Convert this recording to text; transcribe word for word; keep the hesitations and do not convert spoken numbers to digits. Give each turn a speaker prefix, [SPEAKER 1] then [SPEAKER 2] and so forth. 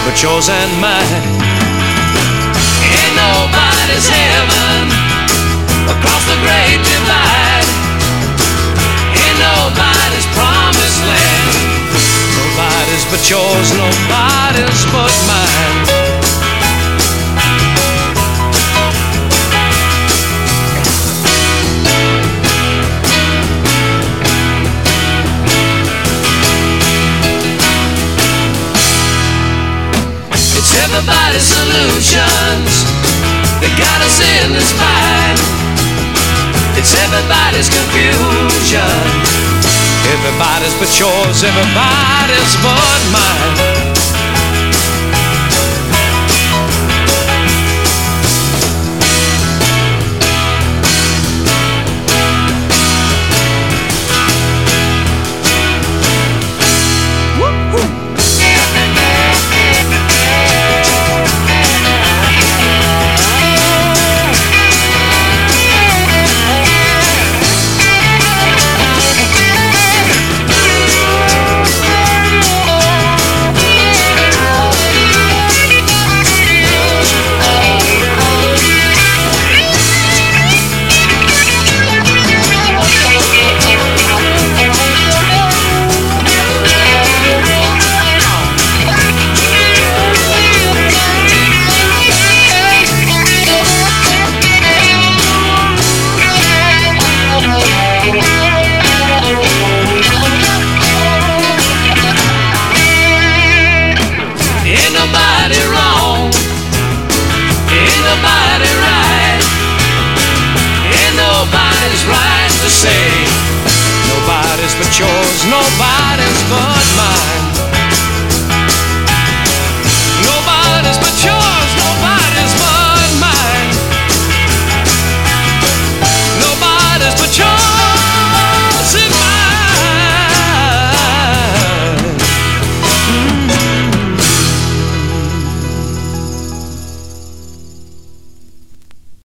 [SPEAKER 1] but yours and mine. Ain't nobody's heaven across the great divide. Ain't nobody's promised land. Nobody's but yours, nobody's but mine. It's everybody's solutions that got us in this fight. It's everybody's confusion. Everybody's but yours, everybody's but mine. Nobody's but yours, nobody.